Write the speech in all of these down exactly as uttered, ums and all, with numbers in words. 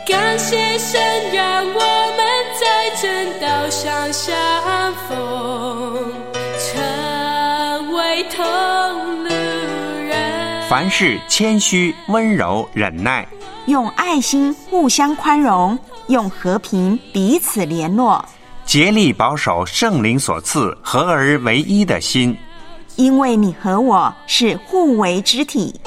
感谢神让我们在正道上相逢，成为同路人。 凡事谦虚温柔忍耐， 用爱心互相宽容，用和平彼此联络， 竭力保守圣灵所赐合而为一的心， 因为你和我是互为肢体。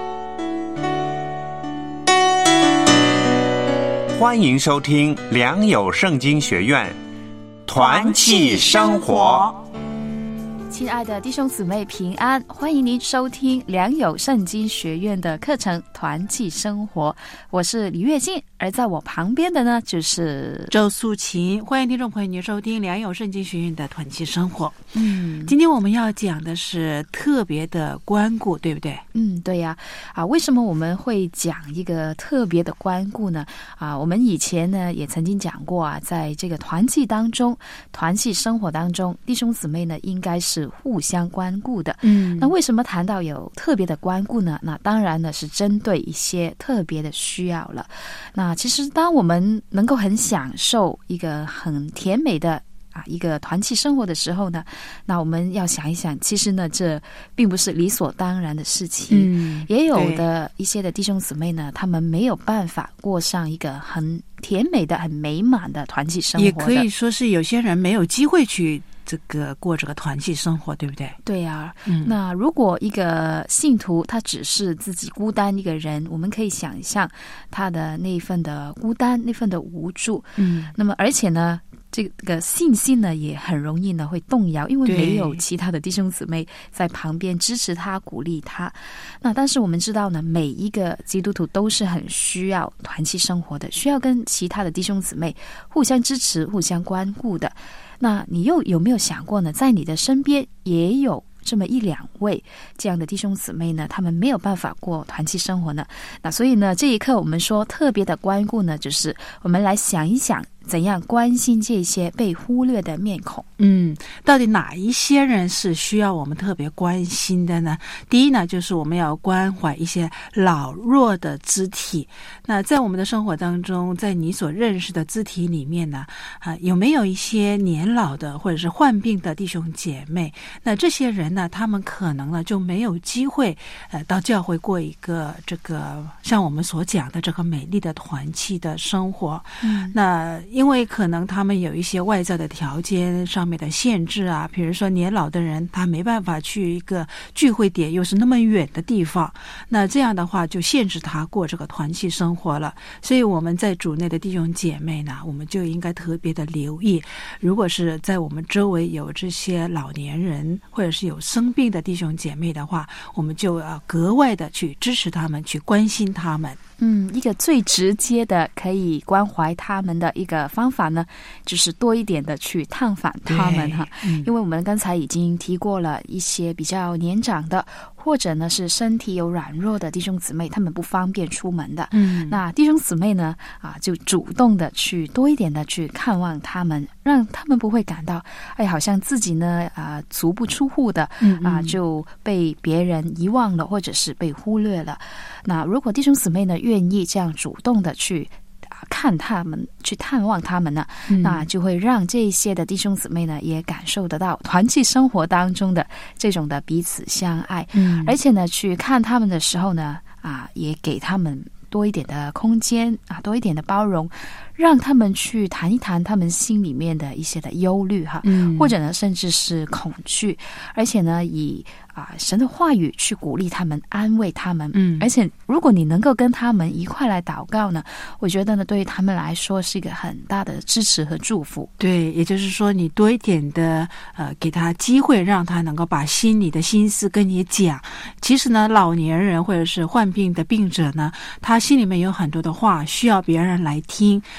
欢迎收听良友圣经学院团契生活。 亲爱的弟兄姊妹平安，欢迎您收听良友圣经学院的课程团契生活，我是李月静，而在我旁边的呢就是周素琴。欢迎听众朋友您收听良友圣经学院的团契生活。 嗯， 今天我们要讲的是特别的关顾，对不对？ 嗯，对呀。啊，为什么我们会讲一个特别的关顾呢？啊，我们以前呢也曾经讲过啊，在这个团契当中，团契生活当中，弟兄姊妹呢应该是互相关顾的。 嗯， 那为什么谈到有特别的关顾呢？那当然呢是针对一些特别的需要了。那其实当我们能够很享受一个很甜美的啊一个团契生活的时候呢，那我们要想一想，其实呢这并不是理所当然的事情。 嗯， 也有的一些的弟兄姊妹呢，他们没有办法过上一个很甜美的很美满的团契生活的， 也可以说是有些人没有机会去这个过这个团契生活，对不对？ 对啊。 嗯， 那如果一个信徒他只是自己孤单一个人，我们可以想象他的那一份的孤单，那份的无助。 嗯， 那么而且呢这个信心呢也很容易呢会动摇，因为没有其他的弟兄姊妹在旁边支持他鼓励他。那但是我们知道呢，每一个基督徒都是很需要团契生活的，需要跟其他的弟兄姊妹互相支持互相关顾的。那你又有没有想过呢，在你的身边也有这么一两位这样的弟兄姊妹呢，他们没有办法过团契生活呢？那所以呢这一刻我们说特别的关顾呢，就是我们来想一想怎样关心这些被忽略的面孔。 嗯，到底哪一些人是需要我们特别关心的呢？第一呢，就是我们要关怀一些老弱的肢体。那在我们的生活当中，在你所认识的肢体里面呢，啊，有没有一些年老的或者是患病的弟兄姐妹？那这些人呢，他们可能呢就没有机会呃到教会过一个这个像我们所讲的这个美丽的团契的生活。 嗯， 那因为可能他们有一些外在的条件上面的限制啊，比如说年老的人他没办法去一个聚会点又是那么远的地方，那这样的话就限制他过这个团契生活了。所以我们在主内的弟兄姐妹呢，我们就应该特别的留意，如果是在我们周围有这些老年人或者是有生病的弟兄姐妹的话，我们就要格外的去支持他们，去关心他们。 嗯，一个最直接的可以关怀他们的一个方法呢，就是多一点的去探访他们哈。 嗯， 因为我们刚才已经提过了一些比较年长的，或者呢是身体有软弱的弟兄姊妹，他们不方便出门的。 嗯， 那弟兄姊妹呢啊，就主动的去多一点的去看望他们，让他们不会感到哎，好像自己呢啊足不出户的嗯啊就被别人遗忘了，或者是被忽略了。那如果弟兄姊妹呢愿意这样主动的去看他们，去探望他们呢， 嗯， 那就会让这一些的弟兄姊妹呢也感受得到团契生活当中的这种的彼此相爱。 嗯， 而且呢去看他们的时候呢啊，也给他们多一点的空间啊，多一点的包容，让他们去谈一谈他们心里面的一些的忧虑哈， 嗯， 或者呢甚至是恐惧，而且呢以啊神的话语去鼓励他们，安慰他们。 嗯， 而且如果你能够跟他们一块来祷告呢，我觉得呢对于他们来说是一个很大的支持和祝福。 对，也就是说你多一点的呃给他机会，让他能够把心里的心思跟你讲。其实呢老年人或者是患病的病者呢，他心里面有很多的话需要别人来听。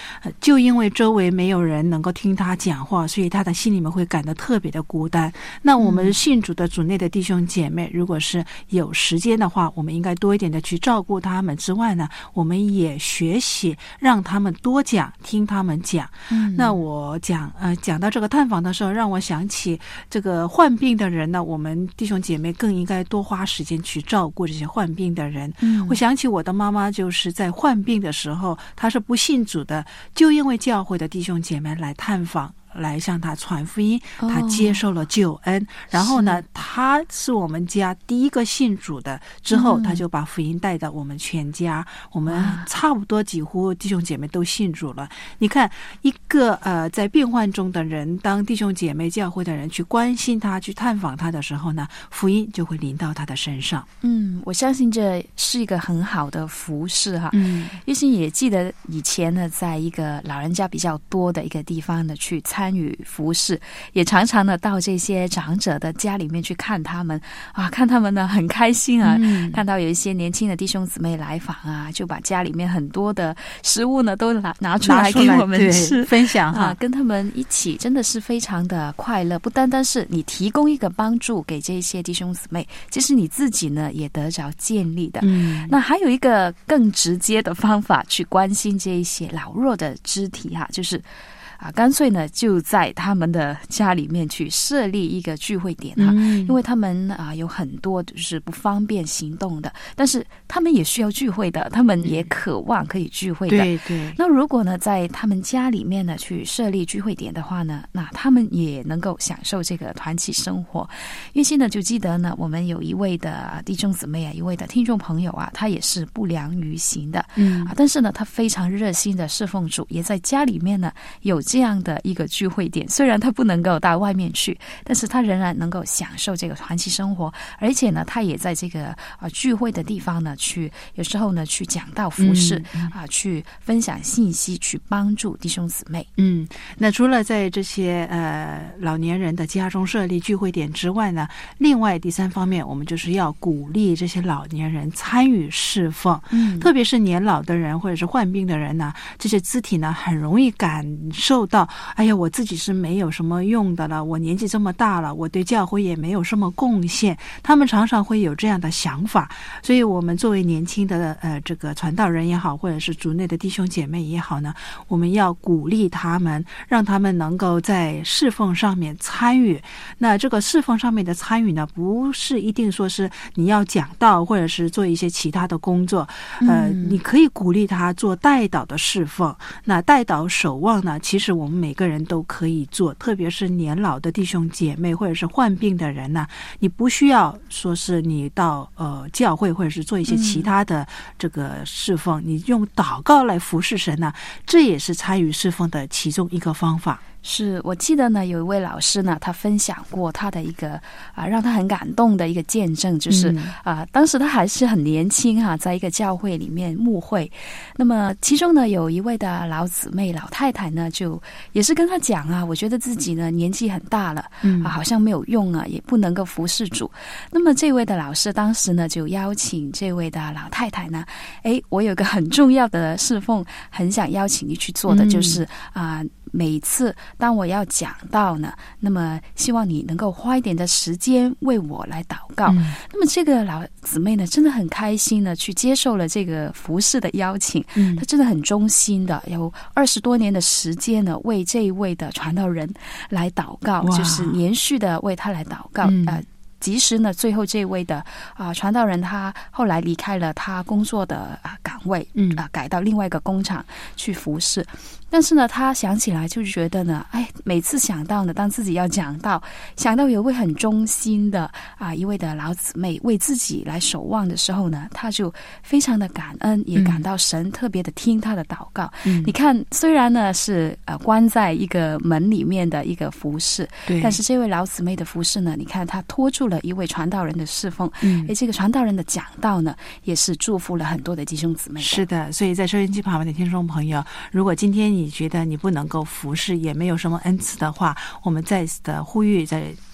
呃、就因为周围没有人能够听他讲话，所以他的心里面会感到特别的孤单。那我们信主的主内的弟兄姐妹，如果是有时间的话，我们应该多一点的去照顾他们之外呢，我们也学习让他们多讲，听他们讲。嗯，那我讲呃讲到这个探访的时候，让我想起这个患病的人呢，我们弟兄姐妹更应该多花时间去照顾这些患病的人。嗯，我想起我的妈妈就是在患病的时候，她是不信主的，就因为教会的弟兄姐妹来探访，来向他传福音，他接受了救恩。哦、然后呢，他是我们家第一个信主的，之后他就把福音带到我们全家，嗯、我们差不多几乎弟兄姐妹都信主了。你看，一个呃在病患中的人，当弟兄姐妹教会的人去关心他、去探访他的时候呢，福音就会临到他的身上。 嗯，我相信这是一个很好的服事哈。嗯，玉心也记得以前呢，在一个老人家比较多的一个地方呢，去参与服事，也常常呢到这些长者的家里面去看他们啊，看他们呢很开心啊、嗯，看到有一些年轻的弟兄姊妹来访啊，就把家里面很多的食物呢都拿拿出来给我们吃分享啊，跟他们一起，真的是非常的快乐。不单单是你提供一个帮助给这些弟兄姊妹，其实你自己呢也得着建立的。嗯，那还有一个更直接的方法去关心这一些老弱的肢体哈、啊，就是啊，干脆呢就在他们的家里面去设立一个聚会点哈、嗯，因为他们啊有很多就是不方便行动的，但是他们也需要聚会的，他们也渴望可以聚会的。 对对。 那如果呢在他们家里面呢去设立聚会点的话呢，那他们也能够享受这个团契生活。因为呢就记得呢，我们有一位的弟兄姊妹啊，一位的听众朋友啊，他也是不良于行的，嗯啊，但是呢他非常热心的侍奉主，也在家里面呢有这样的一个聚会点，虽然他不能够到外面去，但是他仍然能够享受这个团契生活，而且呢他也在这个呃聚会的地方呢去有时候呢去讲道服事、嗯、啊，去分享信息，去帮助弟兄姊妹。 嗯，那除了在这些呃老年人的家中设立聚会点之外呢，另外第三方面，我们就是要鼓励这些老年人参与侍奉。嗯，特别是年老的人或者是患病的人呢，这些肢体呢很容易感受到，哎呀，我自己是没有什么用的了，我年纪这么大了，我对教会也没有什么贡献，他们常常会有这样的想法。所以我们作为年轻的呃这个传道人也好，或者是主内的弟兄姐妹也好呢，我们要鼓励他们，让他们能够在侍奉上面参与。那这个侍奉上面的参与呢，不是一定说是你要讲道或者是做一些其他的工作，呃、嗯、你可以鼓励他做代祷的侍奉。那代祷守望呢，其实我们每个人都可以做，特别是年老的弟兄姐妹或者是患病的人呢，你不需要说是你到呃教会或者是做一些其他的这个侍奉、嗯、你用祷告来服侍神呢，这也是参与侍奉的其中一个方法。 是，我记得呢有一位老师呢，他分享过他的一个啊让他很感动的一个见证，就是啊、嗯、当时他还是很年轻哈、啊，在一个教会里面牧会，那么其中呢有一位的老姊妹老太太呢，就也是跟他讲啊，我觉得自己呢年纪很大了，嗯啊好像没有用啊，也不能够服侍主。那么这位的老师当时呢就邀请这位的老太太呢，诶，我有个很重要的侍奉，很想邀请你去做的，就是啊、嗯每次当我要讲到呢，那么希望你能够花一点的时间为我来祷告、嗯、那么这个老姊妹呢真的很开心的去接受了这个服事的邀请、嗯、她真的很忠心的有二十多年的时间呢为这一位的传道人来祷告，就是连续的为他来祷告、嗯呃即使呢最后这位的啊、呃、传道人他后来离开了他工作的啊、呃、岗位，嗯啊、呃、改到另外一个工厂去服侍，但是呢他想起来就觉得呢，哎，每次想到呢当自己要讲到想到有一位很忠心的啊、呃、一位的老姊妹为自己来守望的时候呢，他就非常的感恩，也感到神特别的听他的祷告。嗯，你看虽然呢是呃关在一个门里面的一个服侍，对，但是这位老姊妹的服侍呢，你看他拖住了一位传道人的侍奉，嗯，而这个传道人的讲道呢，也是祝福了很多的弟兄姊妹的。 是的，所以在收音机旁边的听众朋友，如果今天你觉得你不能够服侍，也没有什么恩赐的话，我们再次的呼吁，在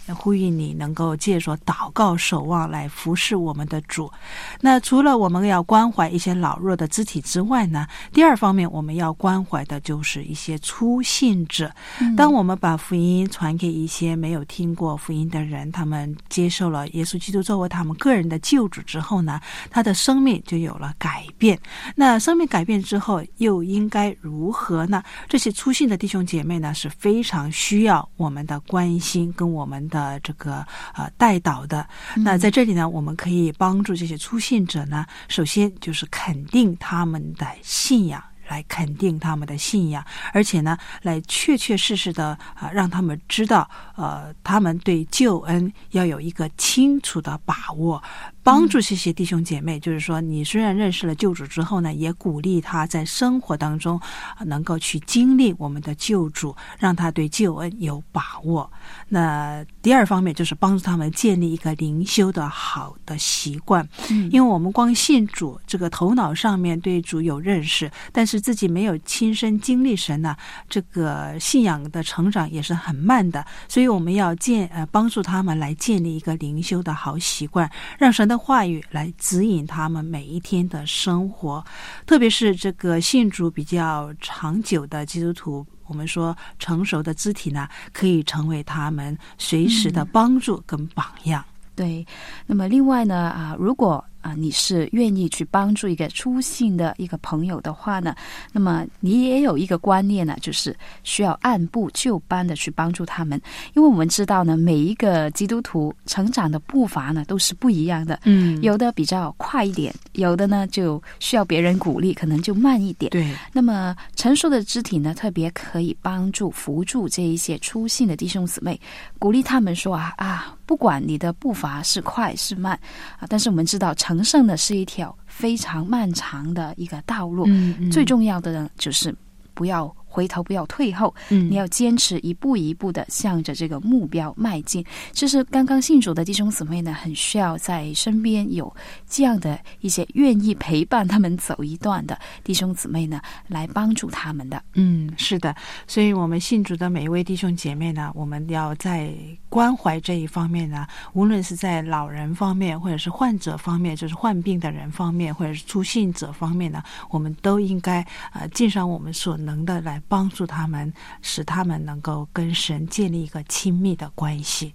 呼吁你能够借着祷告守望来服侍我们的主。那除了我们要关怀一些老弱的肢体之外呢，第二方面我们要关怀的就是一些初信者。当我们把福音传给一些没有听过福音的人，他们接受了耶稣基督作为他们个人的救主之后呢，他的生命就有了改变。那生命改变之后又应该如何呢？这些初信的弟兄姐妹呢是非常需要我们的关心跟我们的这个呃带导的。那在这里呢，我们可以帮助这些初信者呢，首先就是肯定他们的信仰，来肯定他们的信仰，而且呢，来确确实实的呃让他们知道，呃，他们对救恩要有一个清楚的把握。帮助这些弟兄姐妹，就是说你虽然认识了救主之后呢，也鼓励他在生活当中能够去经历我们的救主，让他对救恩有把握。那第二方面就是帮助他们建立一个灵修的好的习惯。嗯，因为我们光信主，这个头脑上面对主有认识，但是自己没有亲身经历神呢，这个信仰的成长也是很慢的。所以我们要建呃帮助他们来建立一个灵修的好习惯，让神的话语来指引他们每一天的生活。特别是这个信主比较长久的基督徒，我们说成熟的肢体呢，可以成为他们随时的帮助跟榜样。嗯， 对。那么另外呢啊，如果啊，你是愿意去帮助一个初信的一个朋友的话呢，那么你也有一个观念呢，就是需要按部就班的去帮助他们。因为我们知道呢，每一个基督徒成长的步伐呢都是不一样的，嗯，有的比较快一点，有的呢就需要别人鼓励，可能就慢一点。 对。那么成熟的肢体呢，特别可以帮助扶助这一些初信的弟兄姊妹，鼓励他们说啊啊，不管你的步伐是快是慢啊，但是我们知道成圣的是一条非常漫长的一个道路。嗯嗯，最重要的呢，就是不要回头，不要退后，嗯，你要坚持一步一步的向着这个目标迈进。就是刚刚信主的弟兄姊妹呢，很需要在身边有这样的一些愿意陪伴他们走一段的弟兄姊妹呢，来帮助他们的。 嗯，是的。所以我们信主的每一位弟兄姐妹呢，我们要在关怀这一方面呢，无论是在老人方面，或者是患者方面，就是患病的人方面，或者是初信者方面呢，我们都应该呃尽上我们所能的来帮助他们，使他们能够跟神建立一个亲密的关系。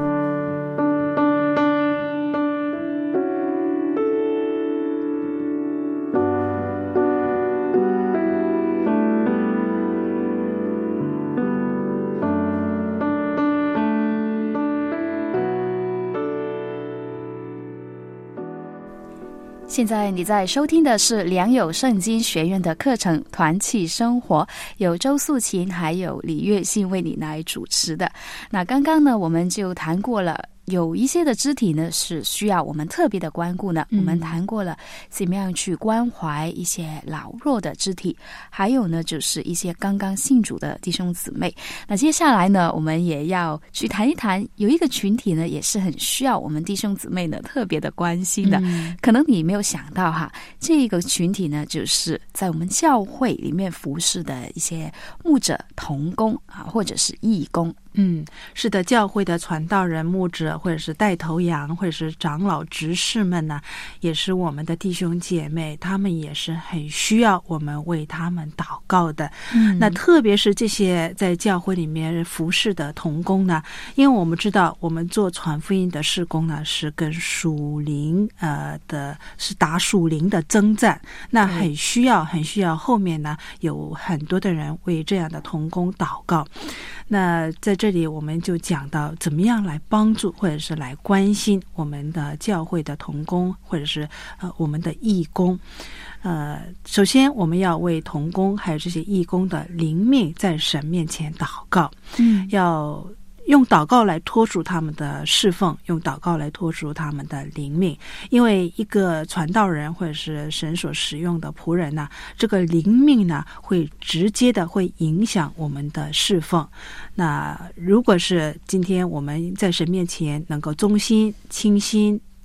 现在你在收听的是良友圣经学院的课程团契生活，由周素琴还有李月信为你来主持的。那刚刚呢，我们就谈过了有一些的肢体呢是需要我们特别的关顾呢、嗯、我们谈过了怎么样去关怀一些老弱的肢体，还有呢就是一些刚刚信主的弟兄姊妹。那接下来呢，我们也要去谈一谈有一个群体呢也是很需要我们弟兄姊妹呢特别的关心的、嗯、可能你没有想到哈，这个群体呢就是在我们教会里面服侍的一些牧者同工啊，或者是义工。 嗯，是的，教会的传道人、牧者，或者是带头羊，或者是长老、执事们呢，也是我们的弟兄姐妹，他们也是很需要我们为他们祷告的。嗯，那特别是这些在教会里面服侍的同工呢，因为我们知道，我们做传福音的事工呢，是跟属灵呃的，是打属灵的征战，那很需要，很需要后面呢有很多的人为这样的同工祷告。那在这里我们就讲到怎么样来帮助或者是来关心我们的教会的同工，或者是呃我们的义工。呃，首先我们要为同工还有这些义工的灵命在神面前祷告，嗯，要用祷告来托住他们的侍奉，用祷告来托住他们的灵命。因为一个传道人或者是神所使用的仆人呢，这个灵命呢会直接的会影响我们的侍奉。那如果是今天我们在神面前能够忠心、清心、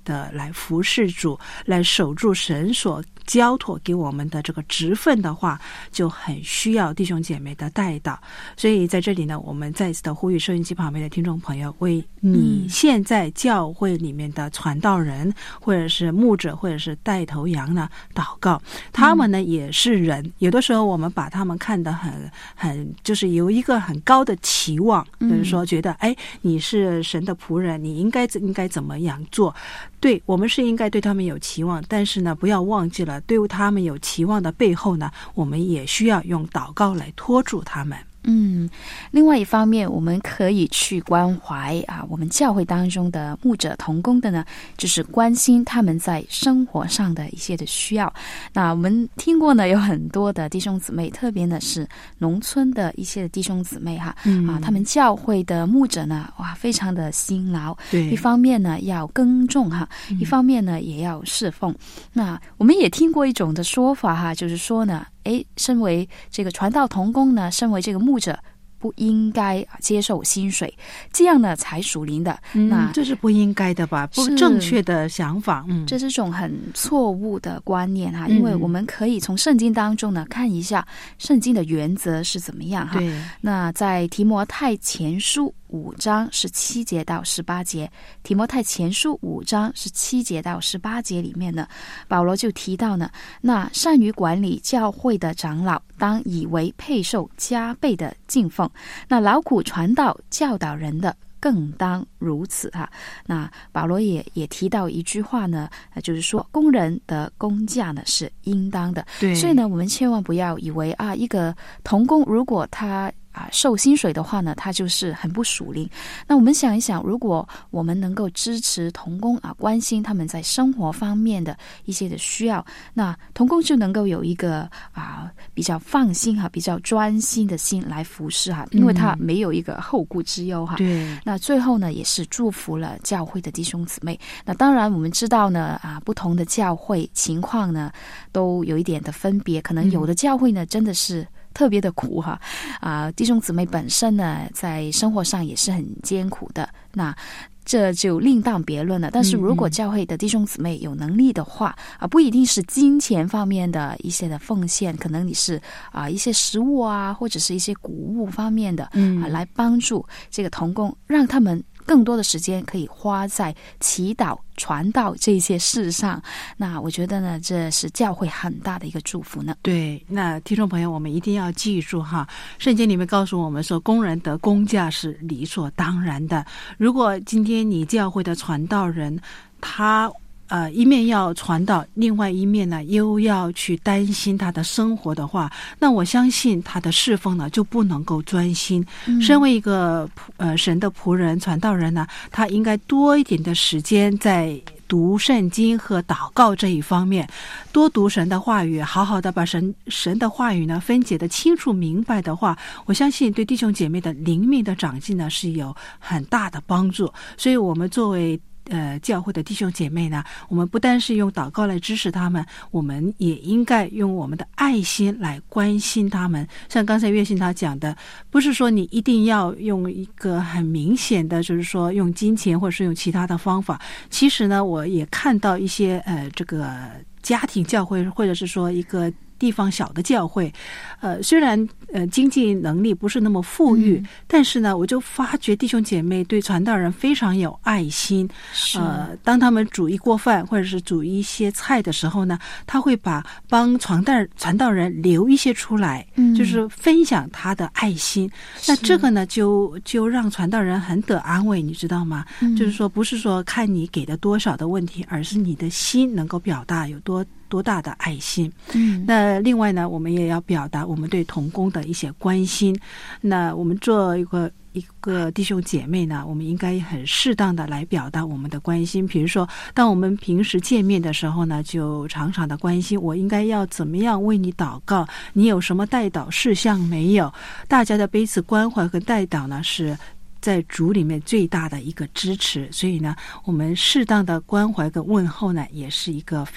的来服侍主，来守住神所交托给我们的这个职分的话，就很需要弟兄姐妹的带导。所以在这里呢，我们再次的呼吁收音机旁边的听众朋友，为你现在教会里面的传道人、嗯、或者是牧者或者是带头羊呢祷告。他们呢、嗯、也是人，有的时候我们把他们看得很很就是有一个很高的期望，就是说觉得哎，你是神的仆人，你应该应该怎么样做。对，我们是应该对他们有期望，但是呢不要忘记了，对他们有期望的背后呢，我们也需要用祷告来托住他们。 嗯，另外一方面，我们可以去关怀啊，我们教会当中的牧者同工的呢，就是关心他们在生活上的一些的需要。那我们听过呢，有很多的弟兄姊妹，特别呢是农村的一些的弟兄姊妹哈，嗯、啊，他们教会的牧者呢，哇，非常的辛劳。对，一方面呢要耕种哈，一方面呢也要侍奉。嗯、那我们也听过一种的说法哈，就是说呢。诶，身为这个传道同工呢，身为这个牧者，不应该接受薪水，这样呢才属灵的。 嗯、 那这是不应该的吧？不正确的想法。嗯， 这是种很错误的观念哈，因为我们可以从圣经当中呢看一下圣经的原则是怎么样哈。对，那在提摩太前书五章十七节到十八节，提摩太前书五章十七节到十八节里面呢，保罗就提到呢，那善于管理教会的长老，当以为配受加倍的敬奉；那劳苦传道教导人的，更当如此哈。那保罗也也提到一句话呢，就是说工人的工价呢是应当的。对，所以呢，我们千万不要以为啊，一个同工如果他啊，受薪水的话呢，他就是很不属灵。那我们想一想，如果我们能够支持同工啊，关心他们在生活方面的一些的需要，那同工就能够有一个啊比较放心哈、比较专心的心来服侍哈，因为他没有一个后顾之忧哈。对、嗯。那最后呢，也是祝福了教会的弟兄姊妹。那当然，我们知道呢，啊，不同的教会情况呢，都有一点的分别，可能有的教会呢，真的是特别的苦哈，啊，弟兄姊妹本身呢，在生活上也是很艰苦的，那这就另当别论了。但是如果教会的弟兄姊妹有能力的话，啊，不一定是金钱方面的一些的奉献，可能你是啊一些食物啊，或者是一些谷物方面的，啊，来帮助这个同工，让他们更多的时间可以花在祈祷、传道这些事上。那我觉得呢，这是教会很大的一个祝福呢。 对，那听众朋友，我们一定要记住哈，圣经里面告诉我们说，工人得工价是理所当然的。如果今天你教会的传道人，他呃，一面要传道，另外一面呢又要去担心他的生活的话，那我相信他的侍奉呢就不能够专心。嗯、身为一个呃神的仆人、传道人呢，他应该多一点的时间在读圣经和祷告这一方面，多读神的话语，好好的把神神的话语呢分解的清楚明白的话，我相信对弟兄姐妹的灵命的长进呢是有很大的帮助。所以我们作为呃，教会的弟兄姐妹呢，我们不单是用祷告来支持他们，我们也应该用我们的爱心来关心他们。像刚才岳信他讲的，不是说你一定要用一个很明显的，就是说用金钱或者是用其他的方法。其实呢，我也看到一些呃，这个家庭教会，或者是说一个地方小的教会，呃，虽然呃经济能力不是那么富裕，嗯、但是呢，我就发觉弟兄姐妹对传道人非常有爱心。呃，当他们煮一锅饭或者是煮一些菜的时候呢，他会把帮传道传道人留一些出来，嗯、就是分享他的爱心。那这个呢，就就让传道人很得安慰，你知道吗？嗯、就是说，不是说看你给的多少的问题，而是你的心能够表达有多多大的爱心。嗯，那另外呢，我们也要表达我们对同工的一些关心。那我们做一个一个弟兄姐妹呢，我们应该很适当的来表达我们的关心。比如说，当我们平时见面的时候呢，就常常的关心我应该要怎么样为你祷告，你有什么代祷事项没有？大家的彼此关怀和代祷呢，是在主里面最大的一个支持。所以呢，我们适当的关怀跟问候呢，也是一个非常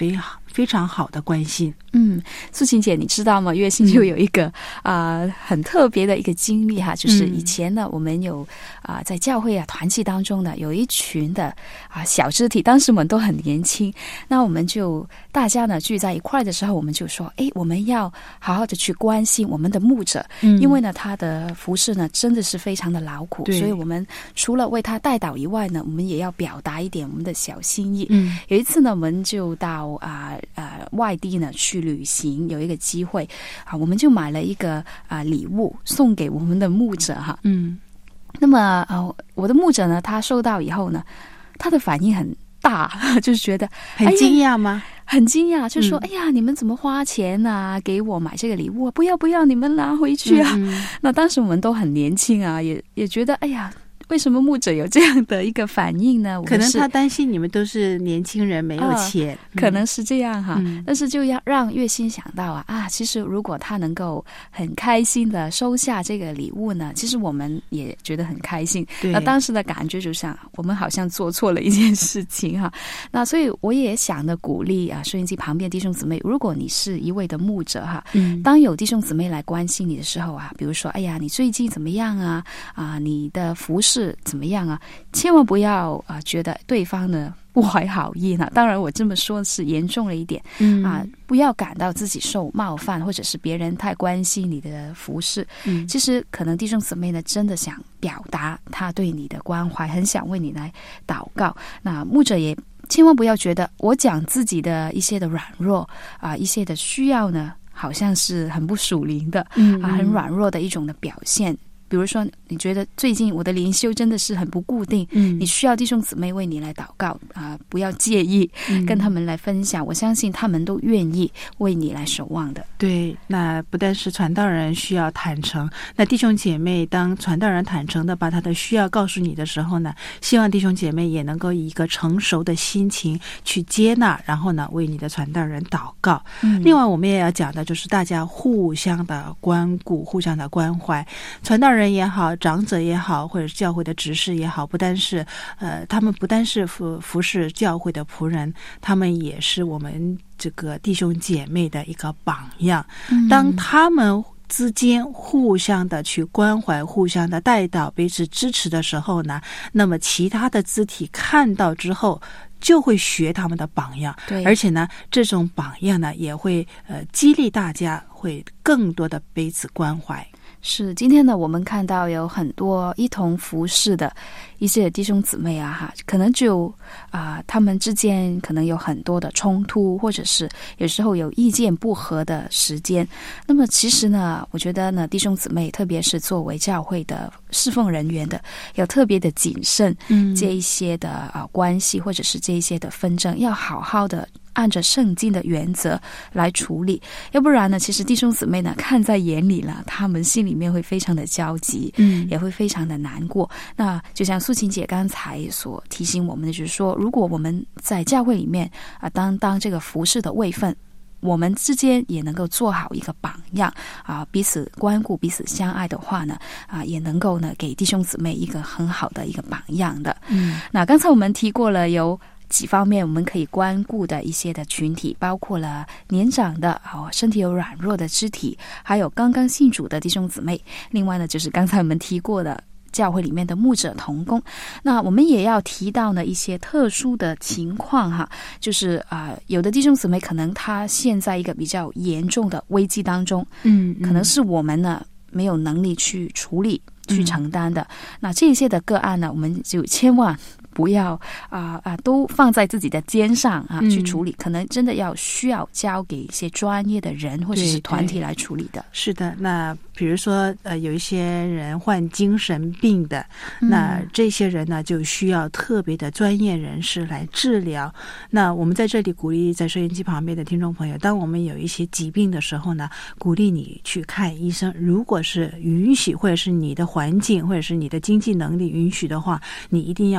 非常好的关心。 嗯，素琴姐，你知道吗？月信就有一个啊、嗯呃、很特别的一个经历哈，就是以前呢，我们有啊、呃、在教会啊团契当中呢，有一群的啊、呃、小肢体，当时我们都很年轻，那我们就大家呢聚在一块的时候，我们就说，哎，我们要好好的去关心我们的牧者，嗯、因为呢他的服事呢真的是非常的劳苦，所以我们除了为他代祷以外呢，我们也要表达一点我们的小心意。嗯，有一次呢，我们就到啊啊、呃、外地呢去旅行，有一个机会啊，我们就买了一个啊、呃、礼物送给我们的牧者哈。嗯，那么啊、呃，我的牧者呢，他收到以后呢，他的反应很大，就是觉得很惊讶吗？ 哎、很惊讶，就说：“嗯、哎呀，你们怎么花钱啊？给我买这个礼物啊？不要不要，你们拿回去啊！”嗯、那当时我们都很年轻啊，也也觉得哎呀。为什么牧者有这样的一个反应呢？ 可能他担心你们都是年轻人，没有钱， 呃、可能是这样哈。嗯、但是就要让月心想到啊啊，其实如果他能够很开心的收下这个礼物呢，其实我们也觉得很开心。那当时的感觉就像我们好像做错了一件事情哈。那所以我也想的鼓励啊，收音机旁边弟兄姊妹，如果你是一位的牧者哈，嗯、当有弟兄姊妹来关心你的时候啊，比如说哎呀，你最近怎么样啊？啊，你的服事怎么样啊？千万不要啊、呃，觉得对方呢不怀好意呢。当然，我这么说是严重了一点，嗯啊，不要感到自己受冒犯，或者是别人太关心你的服事。嗯，其实可能弟兄姊妹呢，真的想表达他对你的关怀，很想为你来祷告。那牧者也千万不要觉得我讲自己的一些的软弱啊、呃，一些的需要呢，好像是很不属灵的，嗯啊，很软弱的一种的表现。比如说你觉得最近我的灵修真的是很不固定，嗯，你需要弟兄姊妹为你来祷告啊、呃，不要介意、嗯、跟他们来分享，我相信他们都愿意为你来守望的。 对，那不但是传道人需要坦诚，那弟兄姐妹当传道人坦诚的把他的需要告诉你的时候呢，希望弟兄姐妹也能够以一个成熟的心情去接纳，然后呢为你的传道人祷告、嗯、另外我们也要讲的就是大家互相的关顾，互相的关怀，传道人人也好，长者也好，或者是教会的执事也好，不单是呃，他们不单是服服侍教会的仆人，他们也是我们这个弟兄姐妹的一个榜样。嗯、当他们之间互相的去关怀，互相的带到彼此支持的时候呢，那么其他的肢体看到之后就会学他们的榜样，对，而且呢这种榜样呢也会呃激励大家会更多的彼此关怀。 是，今天呢我们看到有很多一同服侍的一些弟兄姊妹啊哈，可能就啊、呃、他们之间可能有很多的冲突，或者是有时候有意见不合的时间。那么其实呢，我觉得呢弟兄姊妹特别是作为教会的侍奉人员的，要特别的谨慎，嗯，这一些的啊、呃、关系或者是这一些的纷争，要好好的按着圣经的原则来处理，要不然呢其实弟兄姊妹呢看在眼里了，他们心里面会非常的焦急，嗯，也会非常的难过。那就像素琴姐刚才所提醒我们的，就是说如果我们在教会里面啊、呃、当当这个服事的位分，我们之间也能够做好一个榜样啊、呃，彼此关顾彼此相爱的话呢啊、呃、也能够呢给弟兄姊妹一个很好的一个榜样的。嗯，那刚才我们提过了有几方面我们可以关顾的一些的群体，包括了年长的、哦、身体有软弱的肢体，还有刚刚信主的弟兄姊妹，另外呢就是刚才我们提过的教会里面的牧者同工。那我们也要提到呢一些特殊的情况哈，就是啊、呃，有的弟兄姊妹可能他现在一个比较严重的危机当中，嗯，可能是我们呢没有能力去处理去承担的、嗯、那这些的个案呢，我们就千万不要啊啊、呃呃，都放在自己的肩上啊、嗯、去处理，可能真的要需要交给一些专业的人或者是团体来处理的。 是的，那比如说呃，有一些人患精神病的，那这些人呢就需要特别的专业人士来治疗。那我们在这里鼓励在收音机旁边的听众朋友，当我们有一些疾病的时候呢，鼓励你去看医生。如果是允许，或者是你的环境或者是你的经济能力允许的话，你一定要看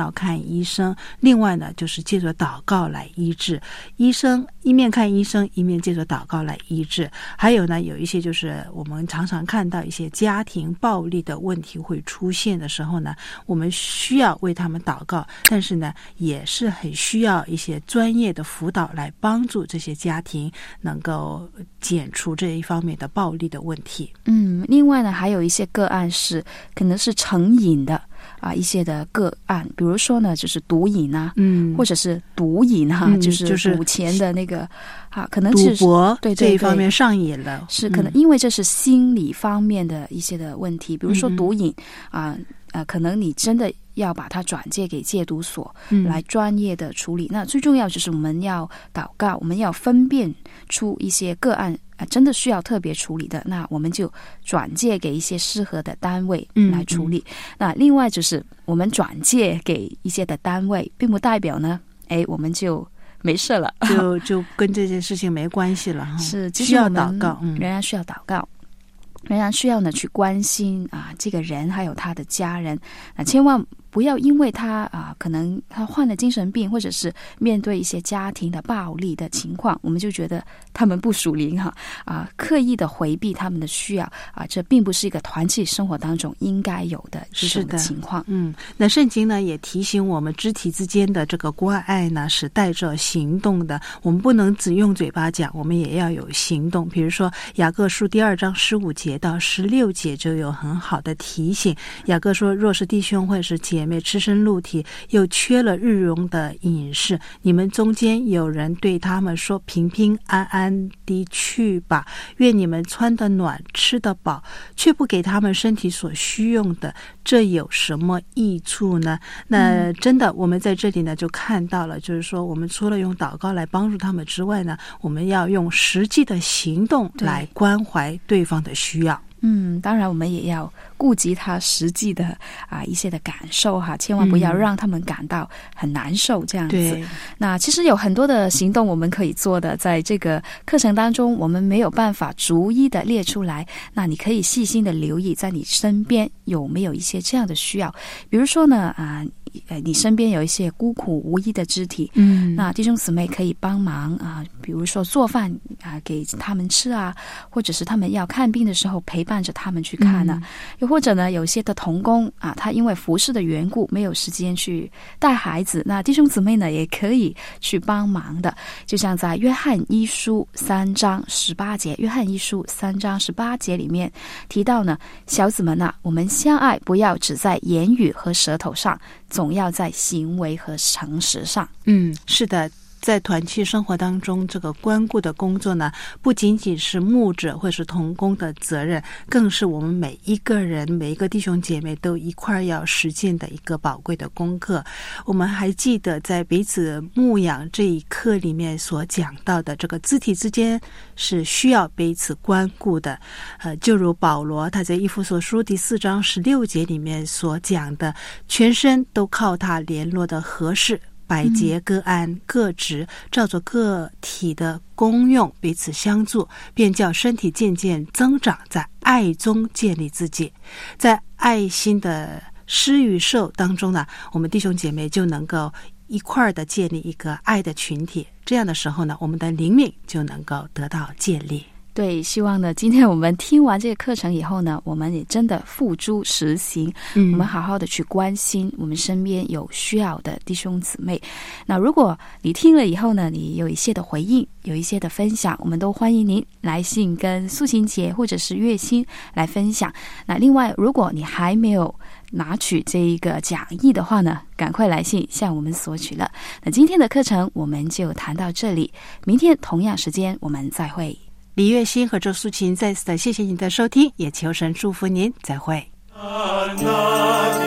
医生，另外呢就是借着祷告来医治。医生一面看医生，一面借着祷告来医治。还有呢，有一些就是我们常常看到一些家庭暴力的问题会出现的时候呢，我们需要为他们祷告，但是呢也是很需要一些专业的辅导来帮助这些家庭能够减除这一方面的暴力的问题。 嗯，另外呢还有一些个案是可能是成瘾的啊，一些的个案，比如说呢就是毒瘾啊， 嗯， 或者是毒瘾哈、啊嗯， 就是赌钱的那个啊，可能是赌博对这一方面上瘾了， 是可能因为这是心理方面的一些的问题，比如说毒瘾、嗯、啊呃，可能你真的要把它转介给戒毒所、嗯、来专业的处理。那最重要就是我们要祷告，我们要分辨出一些个案啊，真的需要特别处理的，那我们就转介给一些适合的单位来处理。嗯嗯，那另外就是我们转介给一些的单位，并不代表呢，哎，我们就没事了， 就就跟这件事情没关系了。 是， 需要祷告， 嗯，仍然需要祷告。仍然需要呢去关心啊这个人还有他的家人，那千万不要因为他啊可能他患了精神病，或者是面对一些家庭的暴力的情况，我们就觉得他们不属灵哈啊，刻意的回避他们的需要啊，这并不是一个团契生活当中应该有的这种情况。 嗯，那圣经呢也提醒我们，肢体之间的这个关爱呢是带着行动的，我们不能只用嘴巴讲，我们也要有行动。比如说雅各书第二章十五节到十六节就有很好的提醒。雅各说，若是弟兄或是姐妹赤身露体，又缺了日用的饮食，你们中间有人对他们说，平平安安地去吧，愿你们穿得暖吃得饱，却不给他们身体所需用的，这有什么益处呢？那真的我们在这里呢就看到了，就是说我们除了用祷告来帮助他们之外呢，我们要用实际的行动来关怀对方的需要。 嗯，当然我们也要顾及他实际的啊一些的感受哈，千万不要让他们感到很难受这样子。 对， 那其实有很多的行动我们可以做的，在这个课程当中我们没有办法逐一的列出来，那你可以细心的留意在你身边有没有一些这样的需要。比如说呢啊呃，你身边有一些孤苦无依的肢体，嗯，那弟兄姊妹可以帮忙啊，比如说做饭啊给他们吃啊，或者是他们要看病的时候陪伴着他们去看呢、啊嗯、又或者呢有些的同工啊，他因为服侍的缘故没有时间去带孩子，那弟兄姊妹呢也可以去帮忙的。就像在约翰一书三章十八节，约翰一书三章十八节里面提到呢，小子们啊，我们相爱不要只在言语和舌头上，总要在行为和诚实上。 嗯，是的，在团契生活当中，这个关顾的工作呢，不仅仅是牧者或是同工的责任，更是我们每一个人每一个弟兄姐妹都一块要实践的一个宝贵的功课。我们还记得在彼此牧养这一课里面所讲到的，这个肢体之间是需要彼此关顾的。呃，就如保罗他在以弗所书第四章十六节里面所讲的，全身都靠他联络的合适，百节各按各职，照着个体的功用彼此相助，便叫身体渐渐增长，在爱中建立自己。在爱心的施与受当中呢，我们弟兄姐妹就能够一块的建立一个爱的群体，这样的时候呢，我们的灵命就能够得到建立。 对，希望呢今天我们听完这个课程以后呢，我们也真的付诸实行、嗯、我们好好的去关心我们身边有需要的弟兄姊妹。那如果你听了以后呢，你有一些的回应，有一些的分享，我们都欢迎您来信跟素琴姐或者是月心来分享。那另外如果你还没有拿取这一个讲义的话呢，赶快来信向我们索取了。那今天的课程我们就谈到这里，明天同样时间我们再会。 李月心和周素琴再次的谢谢您的收听，也求神祝福您，再会。